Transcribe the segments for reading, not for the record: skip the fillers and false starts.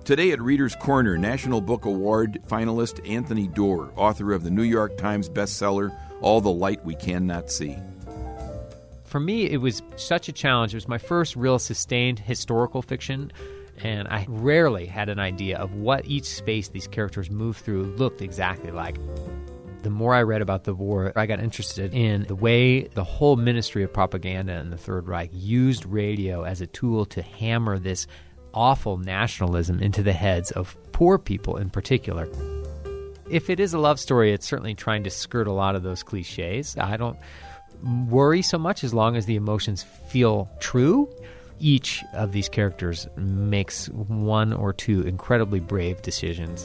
Today at Reader's Corner, National Book Award finalist Anthony Doerr, author of the New York Times bestseller, All the Light We Cannot See. For me, it was such a challenge. It was my first real sustained historical fiction, and I rarely had an idea of what each space these characters moved through looked exactly like. The more I read about the war, I got interested in the way the whole Ministry of Propaganda in the Third Reich used radio as a tool to hammer this awful nationalism into the heads of poor people in particular. If it is a love story, it's certainly trying to skirt a lot of those cliches. I don't worry so much as long as the emotions feel true. Each of these characters makes one or two incredibly brave decisions.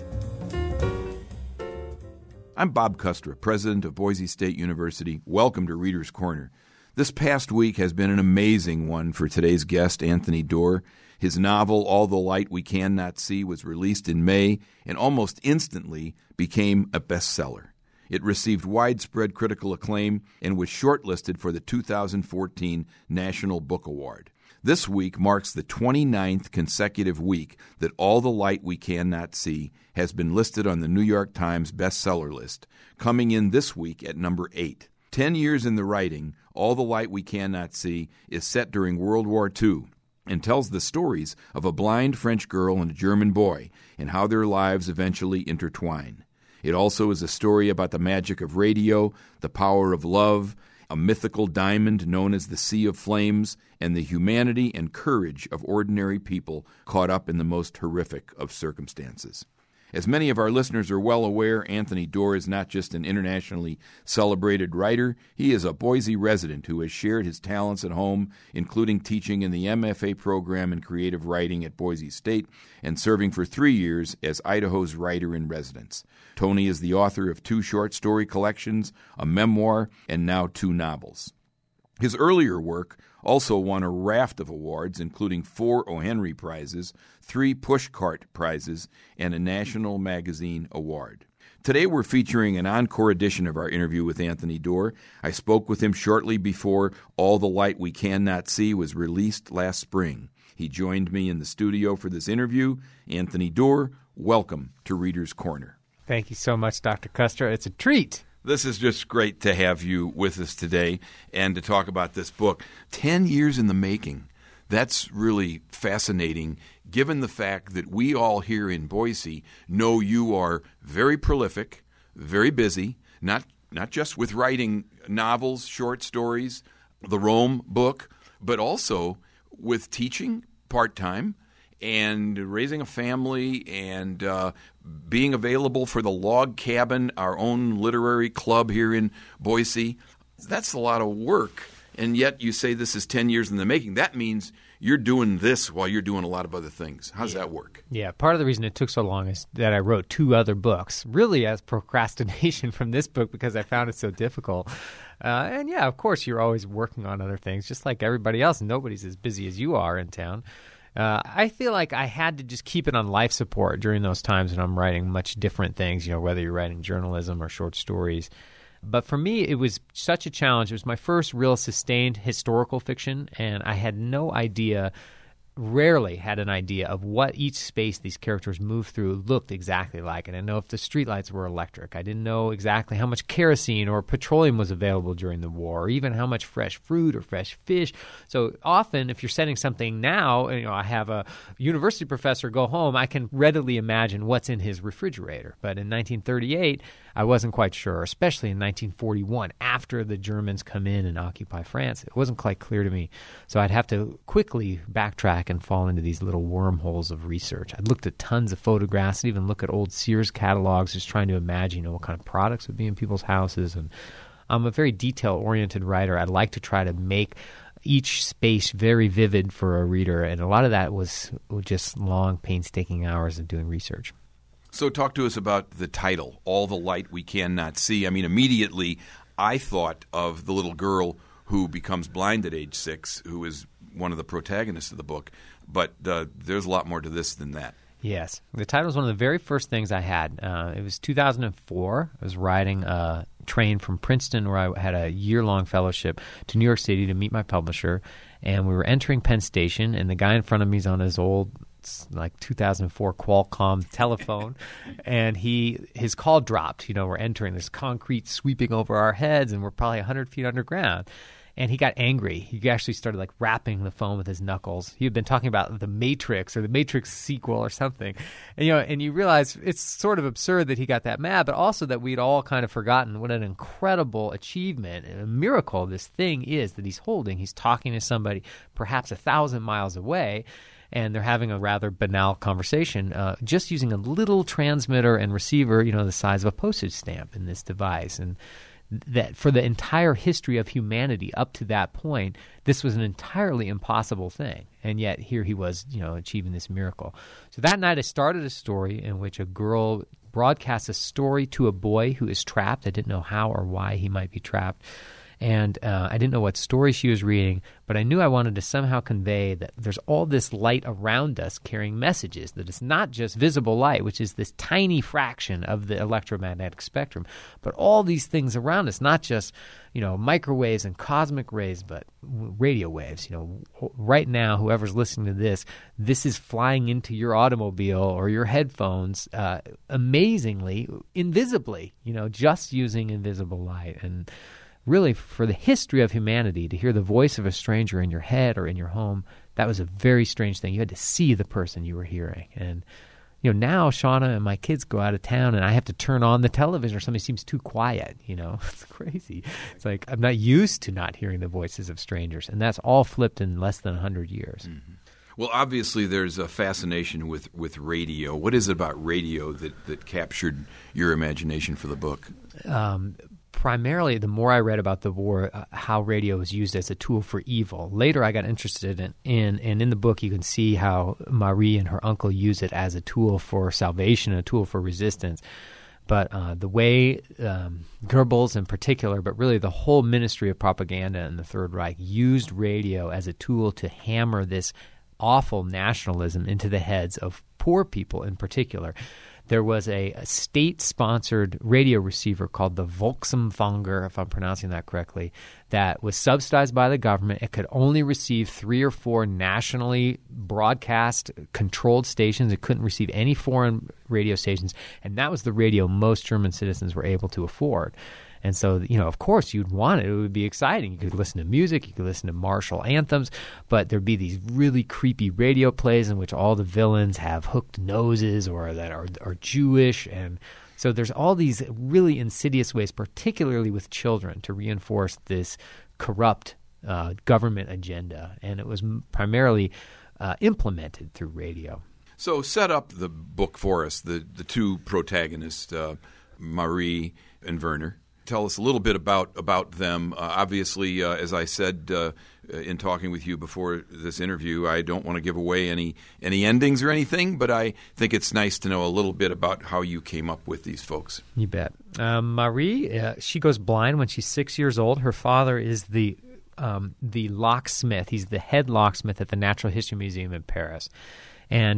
I'm Bob Kustra, president of Boise State University. Welcome to Reader's Corner. This past week has been an amazing one for today's guest, Anthony Doerr. His novel, All the Light We Cannot See, was released in May and almost instantly became a bestseller. It received widespread critical acclaim and was shortlisted for the 2014 National Book Award. This week marks the 29th consecutive week that All the Light We Cannot See has been listed on the New York Times bestseller list, coming in this week at number 8. 10 years in the writing, All the Light We Cannot See is set during World War II and tells the stories of a blind French girl and a German boy and how their lives eventually intertwine. It also is a story about the magic of radio, the power of love, a mythical diamond known as the Sea of Flames, and the humanity and courage of ordinary people caught up in the most horrific of circumstances. As many of our listeners are well aware, Anthony Doerr is not just an internationally celebrated writer. He is a Boise resident who has shared his talents at home, including teaching in the MFA program in creative writing at Boise State and serving for 3 years as Idaho's writer-in-residence. Tony is the author of 2 short story collections, a memoir, and now 2 novels. His earlier work also won a raft of awards, including 4 O. Henry Prizes, 3 Pushcart Prizes, and a National Magazine Award. Today we're featuring an encore edition of our interview with Anthony Doerr. I spoke with him shortly before All the Light We Cannot See was released last spring. He joined me in the studio for this interview. Anthony Doerr, welcome to Reader's Corner. Thank you so much, Dr. Kustra. It's a treat. This is just great to have you with us today and to talk about this book. 10 years in the making. That's really fascinating, given the fact that we all here in Boise know you are very prolific, very busy, not just with writing novels, short stories, the Rome book, but also with teaching part-time and raising a family and being available for the Log Cabin, our own literary club here in Boise. That's a lot of work, and yet you say this is 10 years in the making. That means you're doing this while you're doing a lot of other things. How does that work? Yeah, part of the reason it took so long is that I wrote 2 other books, really as procrastination from this book because I found it so difficult. And yeah, of course, you're always working on other things, just like everybody else. Nobody's as busy as you are in town. I feel like I had to just keep it on life support during those times when I'm writing much different things, whether you're writing journalism or short stories. But for me, it was such a challenge. It was my first real sustained historical fiction, and I had no idea, rarely had an idea of what each space these characters moved through looked exactly like. I didn't know if the streetlights were electric. I didn't know exactly how much kerosene or petroleum was available during the war, or even how much fresh fruit or fresh fish. So often, if you're setting something now, I have a university professor go home, I can readily imagine what's in his refrigerator. But in 1938, I wasn't quite sure, especially in 1941, after the Germans come in and occupy France. It wasn't quite clear to me. So I'd have to quickly backtrack and fall into these little wormholes of research. I'd looked at tons of photographs, and even look at old Sears catalogs, just trying to imagine, what kind of products would be in people's houses. And I'm a very detail-oriented writer. I'd like to try to make each space very vivid for a reader, and a lot of that was just long, painstaking hours of doing research. So talk to us about the title, All the Light We Cannot See. I mean, immediately I thought of the little girl who becomes blind at age 6, who is one of the protagonists of the book. But there's a lot more to this than that. Yes. The title was one of the very first things I had. It was 2004. I was riding a train from Princeton, where I had a year-long fellowship, to New York City to meet my publisher. And we were entering Penn Station, and the guy in front of me is on his old like 2004 Qualcomm telephone, and his call dropped. We're entering this concrete sweeping over our heads, and we're probably 100 feet underground. And he got angry. He actually started like rapping the phone with his knuckles. He had been talking about the Matrix or the Matrix sequel or something. And you realize it's sort of absurd that he got that mad, but also that we'd all kind of forgotten what an incredible achievement and a miracle this thing is that he's holding. He's talking to somebody perhaps 1,000 miles away, and they're having a rather banal conversation just using a little transmitter and receiver, the size of a postage stamp in this device. And that for the entire history of humanity up to that point, this was an entirely impossible thing. And yet here he was, achieving this miracle. So that night I started a story in which a girl broadcasts a story to a boy who is trapped. I didn't know how or why he might be trapped. And I didn't know what story she was reading, but I knew I wanted to somehow convey that there's all this light around us carrying messages, that it's not just visible light, which is this tiny fraction of the electromagnetic spectrum, but all these things around us, not just, microwaves and cosmic rays, but radio waves. Right now, whoever's listening to this is flying into your automobile or your headphones amazingly, invisibly, just using invisible light. And really, for the history of humanity, to hear the voice of a stranger in your head or in your home, that was a very strange thing. You had to see the person you were hearing. And, now Shauna and my kids go out of town and I have to turn on the television or somebody seems too quiet, It's crazy. It's like I'm not used to not hearing the voices of strangers. And that's all flipped in less than 100 years. Mm-hmm. Well, obviously there's a fascination with radio. What is it about radio that captured your imagination for the book? Primarily, the more I read about the war, how radio was used as a tool for evil. Later, I got interested and in the book, you can see how Marie and her uncle use it as a tool for salvation, a tool for resistance. But the way Goebbels in particular, but really the whole ministry of propaganda in the Third Reich used radio as a tool to hammer this awful nationalism into the heads of poor people in particular. There was a state-sponsored radio receiver called the Volksempfänger, if I'm pronouncing that correctly, that was subsidized by the government. It could only receive 3 or 4 nationally broadcast-controlled stations. It couldn't receive any foreign radio stations, and that was the radio most German citizens were able to afford. And so, of course, you'd want it. It would be exciting. You could listen to music. You could listen to martial anthems. But there'd be these really creepy radio plays in which all the villains have hooked noses or that are Jewish. And so there's all these really insidious ways, particularly with children, to reinforce this corrupt government agenda. And it was primarily implemented through radio. So set up the book for us, the two protagonists, Marie and Werner. Tell us a little bit about them. Obviously, as I said in talking with you before this interview, I don't want to give away any endings or anything, but I think it's nice to know a little bit about how you came up with these folks. You bet. Marie, she goes blind when she's 6 years old. Her father is the locksmith. He's the head locksmith at the Natural History Museum in Paris. And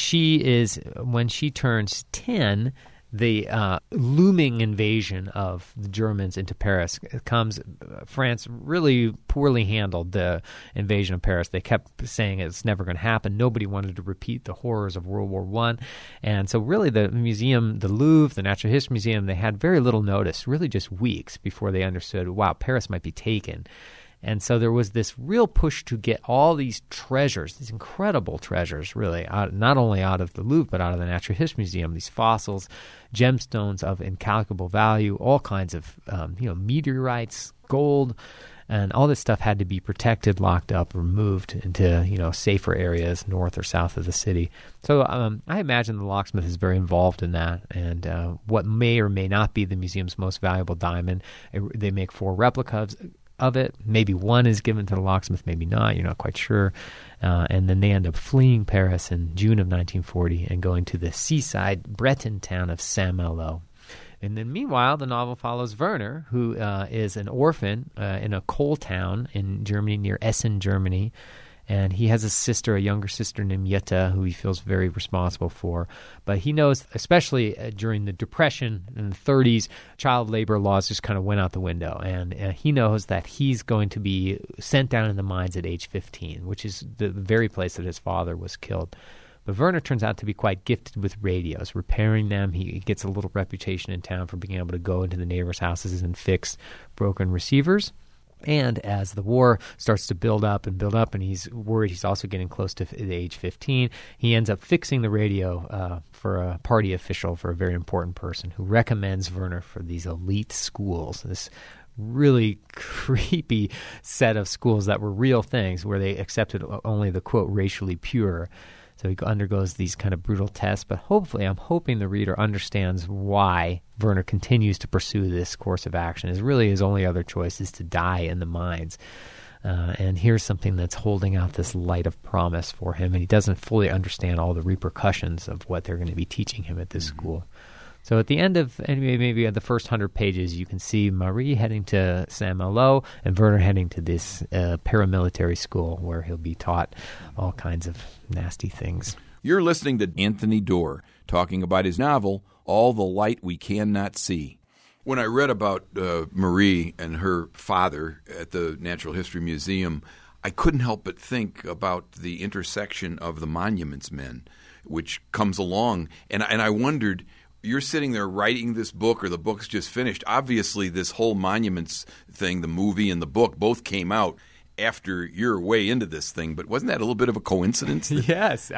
when she turns 10, the looming invasion of the Germans into Paris comes. France really poorly handled the invasion of Paris. They kept saying it's never going to happen. Nobody wanted to repeat the horrors of World War I. And so really the museum, the Louvre, the Natural History Museum, they had very little notice, really just weeks before they understood, wow, Paris might be taken. And so there was this real push to get all these treasures, these incredible treasures, really, not only out of the Louvre, but out of the Natural History Museum, these fossils, gemstones of incalculable value, all kinds of meteorites, gold, and all this stuff had to be protected, locked up, or moved into safer areas north or south of the city. So I imagine the locksmith is very involved in that, and what may or may not be the museum's most valuable diamond. They make 4 replicas of it. Maybe one is given to the locksmith, maybe not. You're not quite sure. And then they end up fleeing Paris in June of 1940 and going to the seaside Breton town of Saint-Malo. And then meanwhile, the novel follows Werner, who is an orphan in a coal town in Germany, near Essen, Germany. And he has a younger sister named Jutta, who he feels very responsible for. But he knows, especially during the Depression in the 30s, child labor laws just kind of went out the window. And he knows that he's going to be sent down in the mines at age 15, which is the very place that his father was killed. But Werner turns out to be quite gifted with radios, repairing them. He gets a little reputation in town for being able to go into the neighbors' houses and fix broken receivers. And as the war starts to build up, and he's worried he's also getting close to the age 15, he ends up fixing the radio for a party official, for a very important person, who recommends Werner for these elite schools, this really creepy set of schools that were real things, where they accepted only the, quote, racially pure. So he undergoes these kind of brutal tests, but I'm hoping the reader understands why Werner continues to pursue this course of action. His only other choice is to die in the mines. And here's something that's holding out this light of promise for him, and he doesn't fully understand all the repercussions of what they're going to be teaching him at this school. So at the end of maybe the first 100 pages, you can see Marie heading to Saint-Malo and Werner heading to this paramilitary school where he'll be taught all kinds of nasty things. You're listening to Anthony Doerr talking about his novel, All the Light We Cannot See. When I read about Marie and her father at the Natural History Museum, I couldn't help but think about the intersection of the Monuments Men, which comes along. And I wondered, you're sitting there writing this book, or the book's just finished. Obviously, this whole Monuments thing, the movie and the book, both came out after you're way into this thing, but wasn't that a little bit of a coincidence? Yes.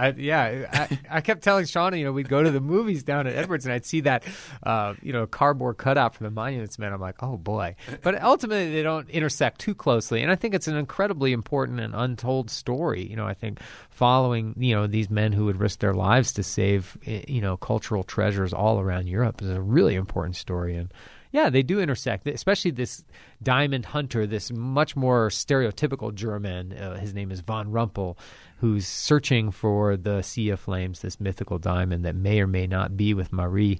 I kept telling Shauna, we'd go to the movies down at Edwards, and I'd see that, cardboard cutout from the Monuments Men. I'm like, oh, boy. But ultimately, they don't intersect too closely, and I think it's an incredibly important and untold story. I think following, these men who would risk their lives to save, cultural treasures all around Europe is a really important story. And yeah, they do intersect, especially this diamond hunter, this much more stereotypical German. His name is von Rumpel, who's searching for the Sea of Flames, this mythical diamond that may or may not be with Marie.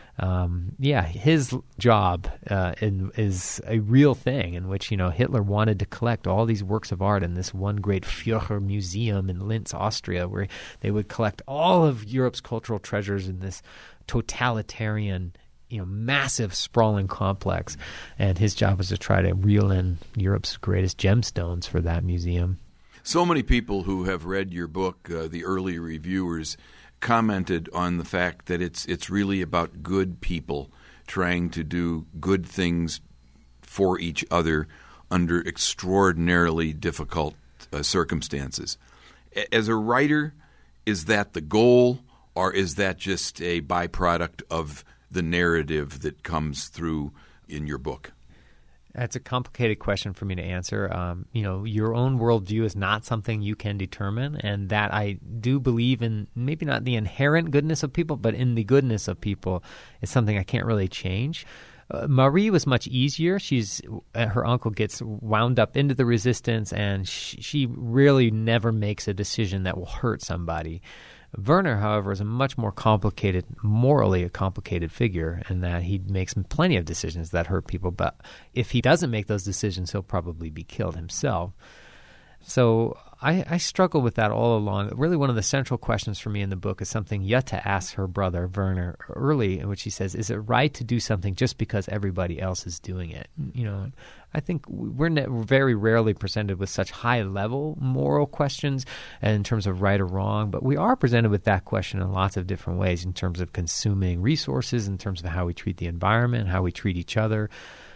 His job is a real thing, in which, Hitler wanted to collect all these works of art in this one great Führer museum in Linz, Austria, where they would collect all of Europe's cultural treasures in this totalitarian, massive sprawling complex. And his job was to try to reel in Europe's greatest gemstones for that museum. So many people who have read your book, the early reviewers, commented on the fact that it's really about good people trying to do good things for each other under extraordinarily difficult circumstances. As a writer, is that the goal, or is that just a byproduct of the narrative that comes through in your book? That's a complicated question for me to answer. Your own worldview is not something you can determine, and that I do believe in, maybe not the inherent goodness of people, but in the goodness of people is something I can't really change. Marie was much easier. Her uncle gets wound up into the resistance, and she really never makes a decision that will hurt somebody. Werner, however, is a much more morally a complicated figure, in that he makes plenty of decisions that hurt people. But if he doesn't make those decisions, he'll probably be killed himself. So I struggle with that all along. Really, one of the central questions for me in the book is something Jutta asks her brother, Werner, early, in which she says, is it right to do something just because everybody else is doing it? I think we're very rarely presented with such high-level moral questions in terms of right or wrong, but we are presented with that question in lots of different ways, in terms of consuming resources, in terms of how we treat the environment, how we treat each other.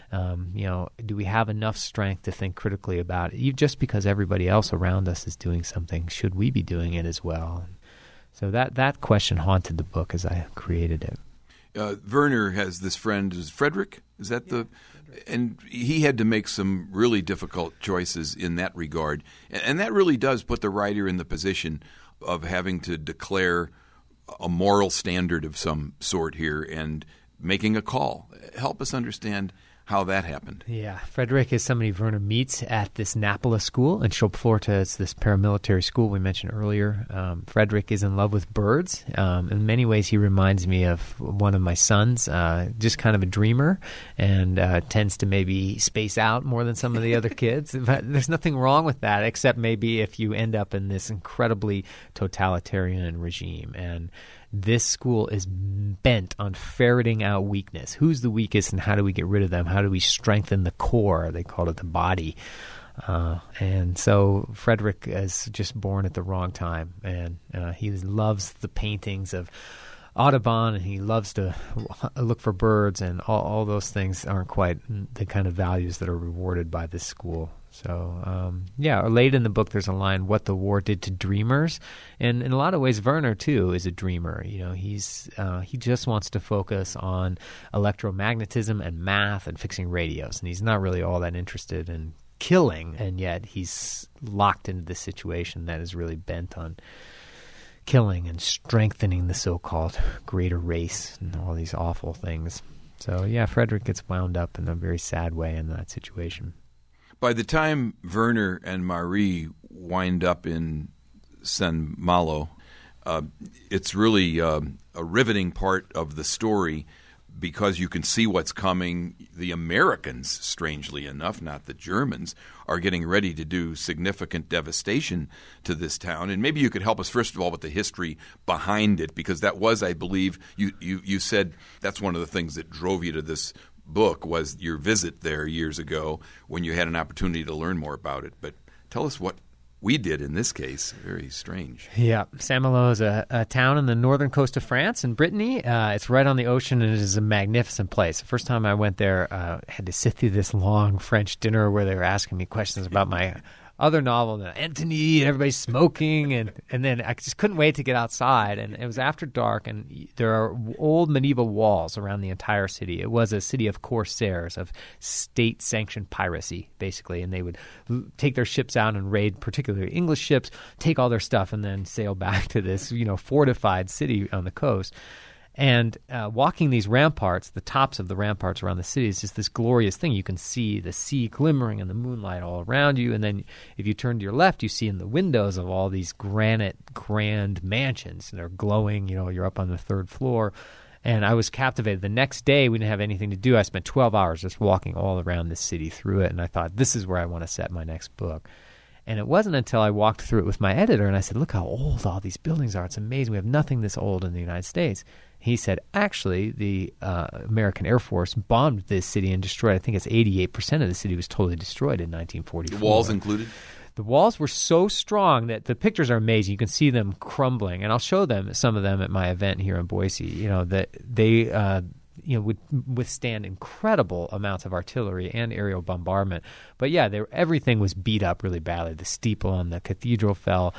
Do we have enough strength to think critically about it? Just because everybody else around us is doing something, should we be doing it as well? So that question haunted the book as I created it. Werner has this friend, Frederick? Is that the... And he had to make some really difficult choices in that regard. And that really does put the writer in the position of having to declare a moral standard of some sort here and making a call. Help us understand how that happened. Yeah, Frederick is somebody Werner meets at this Napola school in Schopfloerte. It's this paramilitary school we mentioned earlier. Frederick is in love with birds. In many ways, he reminds me of one of my sons, just kind of a dreamer, and tends to maybe space out more than some of the other kids. But there's nothing wrong with that, except maybe if you end up in this incredibly totalitarian regime. And this school is bent on ferreting out weakness. Who's the weakest and how do we get rid of them? How do we strengthen the core? They call it the body And so Frederick is just born at the wrong time, and he loves the paintings of Audubon, and he loves to look for birds, and all those things aren't quite the kind of values that are rewarded by this school. So, late in the book, there's a line, "What the War Did to Dreamers." And in a lot of ways, Werner, too, is a dreamer. You know, he just wants to focus on electromagnetism and math and fixing radios, and he's not really all that interested in killing, and yet he's locked into this situation that is really bent on killing and strengthening the so-called greater race and all these awful things. So, Frederick gets wound up in a very sad way in that situation. By the time Werner and Marie wind up in Saint-Malo, it's really a riveting part of the story because you can see what's coming. The Americans, strangely enough, not the Germans, are getting ready to do significant devastation to this town. And maybe you could help us, first of all, with the history behind it, because that was, I believe, you said that's one of the things that drove you to this book was your visit there years ago when you had an opportunity to learn more about it. But tell us what we did in this case. Very strange. Yeah. Saint-Malo is a town in the northern coast of France in Brittany. It's right on the ocean, and it is a magnificent place. The first time I went there, I had to sit through this long French dinner where they were asking me questions about my other novel, Antony, and everybody's smoking, and then I just couldn't wait to get outside. And it was after dark, and there are old medieval walls around the entire city. It was a city of corsairs, of state-sanctioned piracy, basically, and they would take their ships out and raid particularly English ships, take all their stuff, and then sail back to this, fortified city on the coast. And walking these ramparts, the tops of the ramparts around the city, is just this glorious thing. You can see the sea glimmering in the moonlight all around you. And then if you turn to your left, you see in the windows of all these granite grand mansions. And they're glowing. You're up on the third floor. And I was captivated. The next day, we didn't have anything to do. I spent 12 hours just walking all around this city through it. And I thought, this is where I want to set my next book. And it wasn't until I walked through it with my editor and I said, look how old all these buildings are. It's amazing. We have nothing this old in the United States. He said, actually, the American Air Force bombed this city and destroyed, I think it's 88% of the city was totally destroyed in 1944. The walls included? The walls were so strong that the pictures are amazing. You can see them crumbling. And I'll show them, some of them at my event here in Boise, that they would withstand incredible amounts of artillery and aerial bombardment. But everything was beat up really badly. The steeple on the cathedral fell.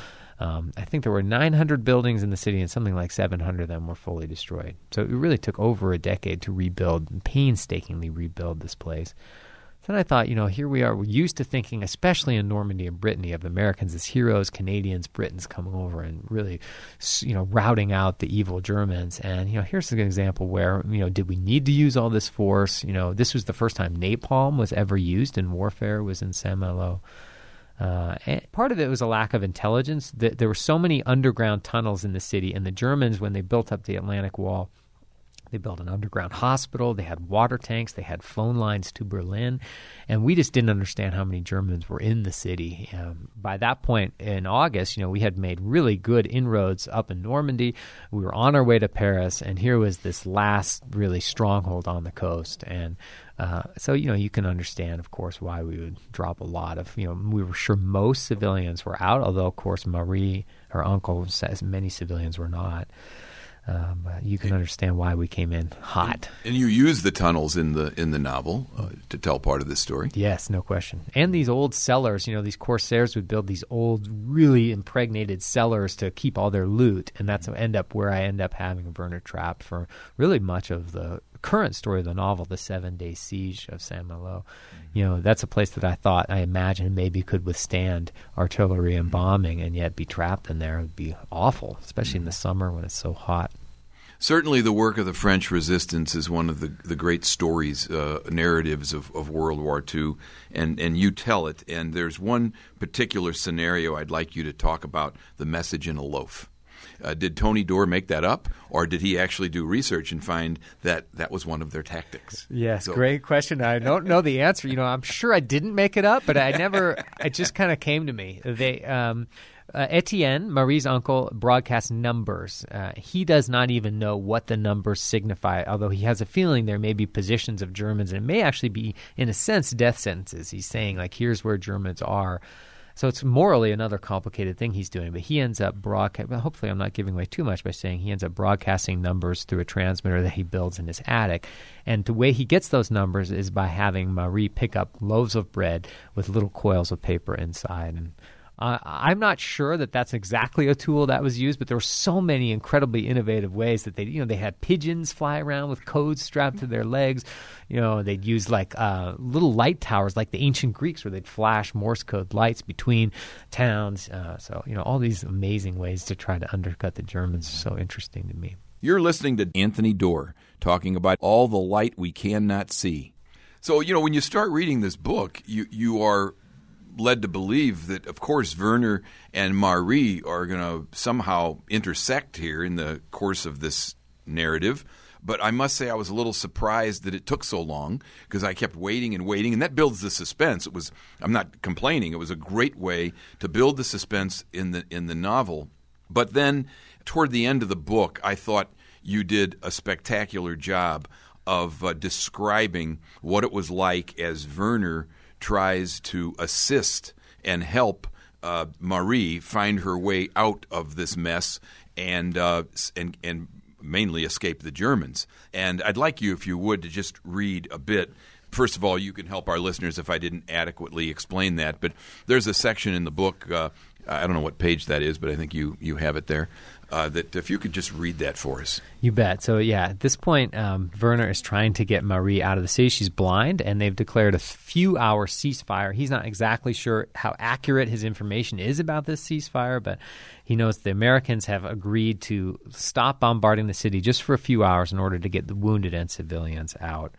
I think there were 900 buildings in the city, and something like 700 of them were fully destroyed. So it really took over a decade to rebuild, and painstakingly rebuild this place. Then I thought, here we are. We're used to thinking, especially in Normandy and Brittany, of Americans as heroes, Canadians, Britons coming over and really, routing out the evil Germans. And, here's an example where, did we need to use all this force? This was the first time napalm was ever used in warfare, was in Saint-Malo. And part of it was a lack of intelligence. There were so many underground tunnels in the city, and the Germans, when they built up the Atlantic Wall, they built an underground hospital, they had water tanks, they had phone lines to Berlin, and we just didn't understand how many Germans were in the city. By that point in August, we had made really good inroads up in Normandy. We were on our way to Paris, and here was this last really stronghold on the coast. And so, you can understand, of course, why we would drop a lot of, we were sure most civilians were out, although, of course, Marie, her uncle, says many civilians were not. But you can understand why we came in hot. And you use the tunnels in the novel to tell part of this story. Yes, no question. And these old cellars, these corsairs would build these old, really impregnated cellars to keep all their loot, and that's where I end up having Werner trapped for really much of the current story of the novel, the 7-day siege of Saint-Malo. That's a place that I imagined maybe could withstand artillery and bombing, and yet be trapped in there would be awful, especially in the summer when it's so hot. Certainly the work of the French resistance is one of the great stories, narratives of World War II, and you tell it. And there's one particular scenario I'd like you to talk about, the message in a loaf. Did Tony Doerr make that up, or did he actually do research and find that was one of their tactics? Yes, great question. I don't know the answer. I'm sure I didn't make it up, but it just kind of came to me. Etienne, Marie's uncle, broadcasts numbers. He does not even know what the numbers signify, although he has a feeling there may be positions of Germans, and it may actually be, in a sense, death sentences. He's saying, like, here's where Germans are. So it's morally another complicated thing he's doing, but he ends up hopefully I'm not giving away too much by saying he ends up broadcasting numbers through a transmitter that he builds in his attic. And the way he gets those numbers is by having Marie pick up loaves of bread with little coils of paper inside. And I'm not sure that that's exactly a tool that was used, but there were so many incredibly innovative ways that they had pigeons fly around with codes strapped to their legs. They'd use like little light towers like the ancient Greeks where they'd flash Morse code lights between towns. So all these amazing ways to try to undercut the Germans are so interesting to me. You're listening to Anthony Doerr talking about all the light we cannot see. So, when you start reading this book, you are led to believe that, of course, Werner and Marie are going to somehow intersect here in the course of this narrative. But I must say I was a little surprised that it took so long because I kept waiting and waiting, and that builds the suspense. I'm not complaining. It was a great way to build the suspense in the novel. But then toward the end of the book, I thought you did a spectacular job of describing what it was like as Werner tries to assist and help Marie find her way out of this mess and mainly escape the Germans. And I'd like you, if you would, to just read a bit. First of all, you can help our listeners if I didn't adequately explain that. But there's a section in the book, I don't know what page that is, but I think you have it there, that if you could just read that for us. You bet. So, at this point, Werner is trying to get Marie out of the city. She's blind, and they've declared a few-hour ceasefire. He's not exactly sure how accurate his information is about this ceasefire, but he knows the Americans have agreed to stop bombarding the city just for a few hours in order to get the wounded and civilians out.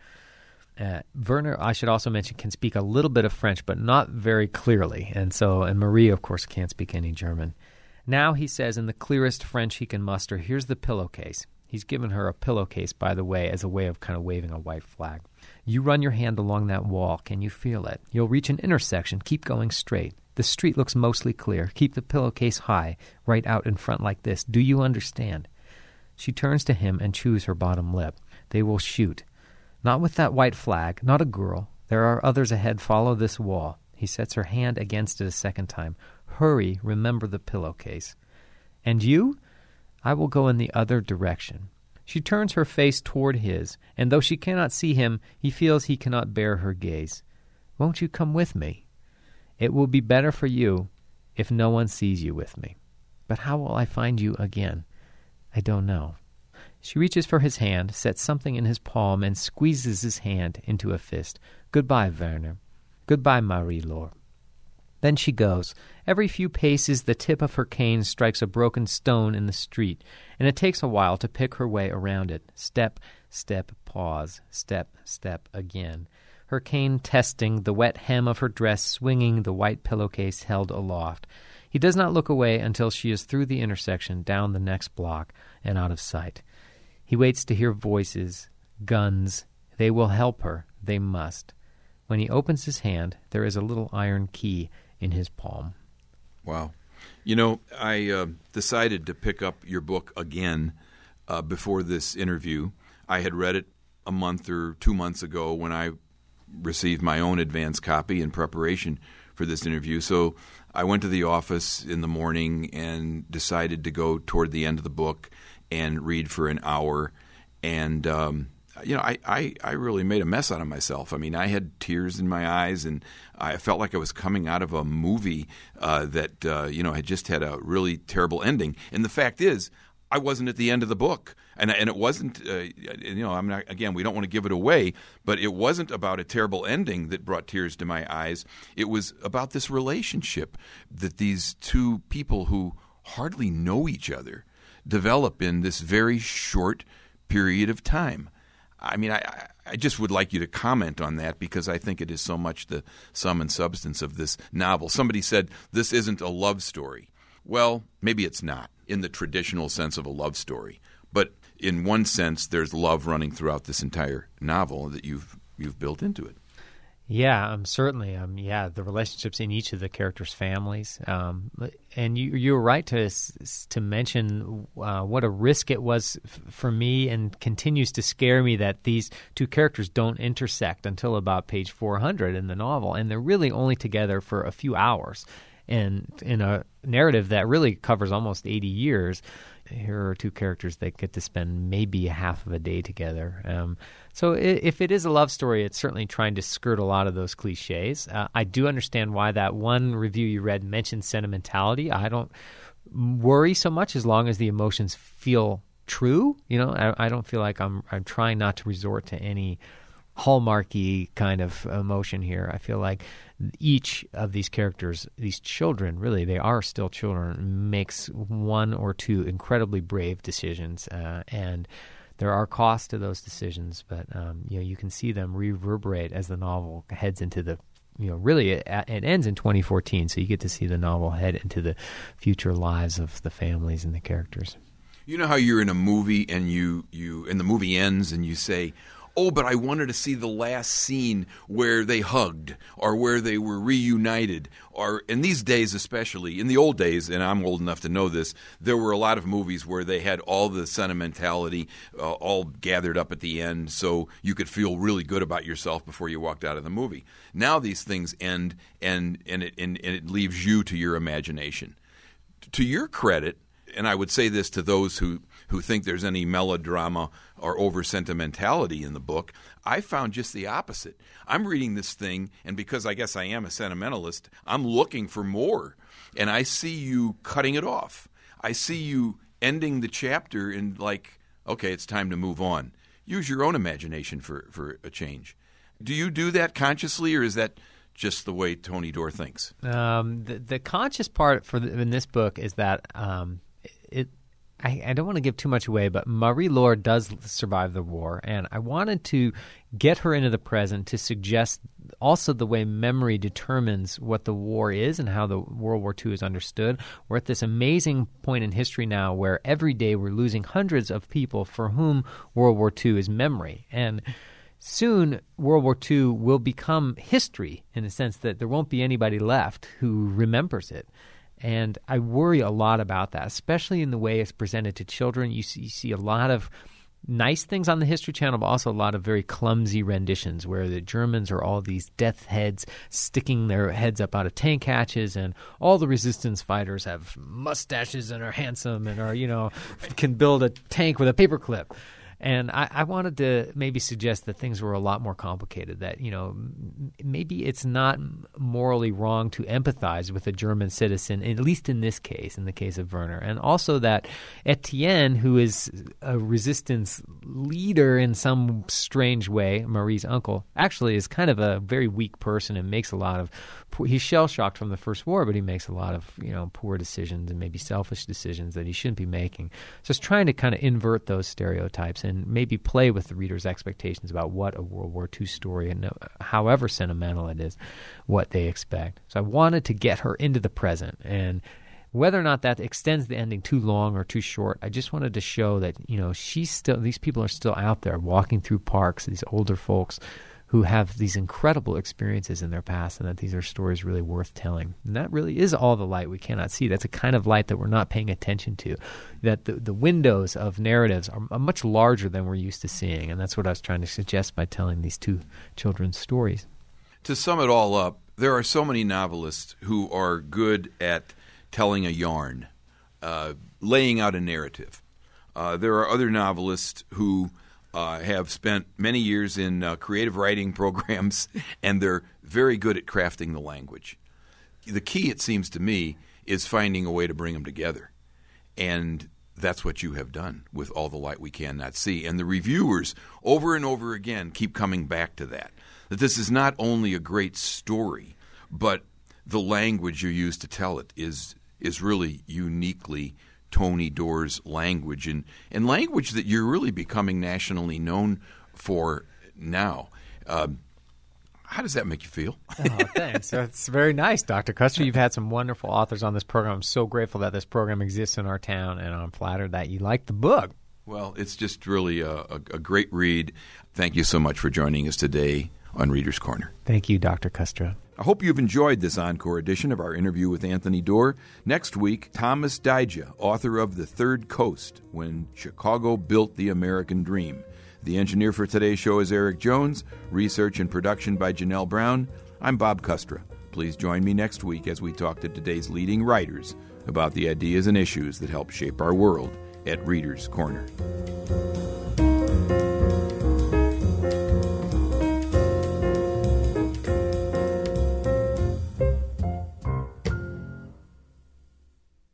Werner, I should also mention, can speak a little bit of French, but not very clearly. And Marie, of course, can't speak any German. Now, he says in the clearest French he can muster, here's the pillowcase. He's given her a pillowcase, by the way, as a way of kind of waving a white flag. You run your hand along that wall. Can you feel it? You'll reach an intersection. Keep going straight. The street looks mostly clear. Keep the pillowcase high, right out in front like this. Do you understand? She turns to him and chews her bottom lip. They will shoot. Not with that white flag, not a girl. There are others ahead. Follow this wall. He sets her hand against it a second time. Hurry, remember the pillowcase. And you? I will go in the other direction. She turns her face toward his, and though she cannot see him, he feels he cannot bear her gaze. Won't you come with me? It will be better for you if no one sees you with me. But how will I find you again? I don't know. She reaches for his hand, sets something in his palm, and squeezes his hand into a fist. Goodbye, Werner. Goodbye, Marie-Laure. Then she goes. Every few paces the tip of her cane strikes a broken stone in the street, and it takes a while to pick her way around it. Step, step, pause. Step, step again. Her cane testing, the wet hem of her dress swinging, the white pillowcase held aloft. He does not look away until she is through the intersection, down the next block, and out of sight. He waits to hear voices, guns. They will help her. They must. When he opens his hand, there is a little iron key in his palm. Wow. I decided to pick up your book again before this interview. I had read it a month or 2 months ago when I received my own advance copy in preparation for this interview. So I went to the office in the morning and decided to go toward the end of the book and read for an hour. And, I really made a mess out of myself. I mean, I had tears in my eyes, and I felt like I was coming out of a movie that had just had a really terrible ending. And the fact is, I wasn't at the end of the book. And it wasn't, I'm not, again, we don't want to give it away, but it wasn't about a terrible ending that brought tears to my eyes. It was about this relationship that these two people who hardly know each other develop in this very short period of time. I mean, I just would like you to comment on that because I think it is so much the sum and substance of this novel. Somebody said, this isn't a love story. Well, maybe it's not in the traditional sense of a love story. But in one sense, there's love running throughout this entire novel that you've built into it. Yeah, certainly. Yeah, the relationships in each of the characters' families, and you were right to mention what a risk it was for me, and continues to scare me that these two characters don't intersect until about page 400 in the novel, and they're really only together for a few hours, and in a narrative that really covers almost 80 years. Here are two characters that get to spend maybe a half of a day together. So if it is a love story, it's certainly trying to skirt a lot of those cliches. I do understand why that one review you read mentioned sentimentality. I don't worry so much as long as the emotions feel true. I don't feel like I'm trying not to resort to any hallmarky kind of emotion here. I feel like each of these characters, these children, really, they are still children, makes one or two incredibly brave decisions, and there are costs to those decisions, but you can see them reverberate as the novel heads into the really it ends in 2014, so you get to see the novel head into the future lives of the families and the characters. You know how you're in a movie and and the movie ends and you say, oh, but I wanted to see the last scene where they hugged or where they were reunited. Or in these days especially, in the old days, and I'm old enough to know this, there were a lot of movies where they had all the sentimentality all gathered up at the end so you could feel really good about yourself before you walked out of the movie. Now these things end and it leaves you to your imagination. To your credit, and I would say this to those who think there's any melodrama or over-sentimentality in the book, I found just the opposite. I'm reading this thing, and because I guess I am a sentimentalist, I'm looking for more. And I see you cutting it off. I see you ending the chapter in like, okay, it's time to move on. Use your own imagination for a change. Do you do that consciously, or is that just the way Tony Doerr thinks? The conscious part in this book is that I don't want to give too much away, but Marie-Laure does survive the war, and I wanted to get her into the present to suggest also the way memory determines what the war is and how the World War II is understood. We're at this amazing point in history now where every day we're losing hundreds of people for whom World War II is memory, and soon World War II will become history in the sense that there won't be anybody left who remembers it. And I worry a lot about that, especially in the way it's presented to children. You see a lot of nice things on the History Channel, but also a lot of very clumsy renditions where the Germans are all these death heads sticking their heads up out of tank hatches, and all the resistance fighters have mustaches and are handsome and are, can build a tank with a paperclip. And I wanted to maybe suggest that things were a lot more complicated, that, maybe it's not morally wrong to empathize with a German citizen, at least in this case, in the case of Werner. And also that Etienne, who is a resistance leader in some strange way, Marie's uncle, actually is kind of a very weak person and makes a lot of he's shell-shocked from the First War, but he makes a lot of, poor decisions and maybe selfish decisions that he shouldn't be making. So it's trying to kind of invert those stereotypes and maybe play with the reader's expectations about what a World War II story, and however sentimental it is, what they expect. So I wanted to get her into the present, and whether or not that extends the ending too long or too short, I just wanted to show that, these people are still out there walking through parks, these older folks who have these incredible experiences in their past, and that these are stories really worth telling. And that really is all the light we cannot see. That's a kind of light that we're not paying attention to, that the windows of narratives are much larger than we're used to seeing, and that's what I was trying to suggest by telling these two children's stories. To sum it all up, there are so many novelists who are good at telling a yarn, laying out a narrative. There are other novelists who have spent many years in creative writing programs, and they're very good at crafting the language. The key, it seems to me, is finding a way to bring them together. And that's what you have done with All the Light We Cannot See. And the reviewers, over and over again, keep coming back to that this is not only a great story, but the language you use to tell it is really uniquely Tony Doerr's language, and language that you're really becoming nationally known for now. How does that make you feel? Oh, thanks. That's very nice, Dr. Custer. You've had some wonderful authors on this program. I'm so grateful that this program exists in our town, and I'm flattered that you like the book. Well, it's just really a great read. Thank you so much for joining us today on Reader's Corner. Thank you, Dr. Kustra. I hope you've enjoyed this encore edition of our interview with Anthony Doerr. Next week, Thomas Dyja, author of The Third Coast, When Chicago Built the American Dream. The engineer for today's show is Eric Jones. Research and production by Janelle Brown. I'm Bob Kustra. Please join me next week as we talk to today's leading writers about the ideas and issues that help shape our world at Reader's Corner.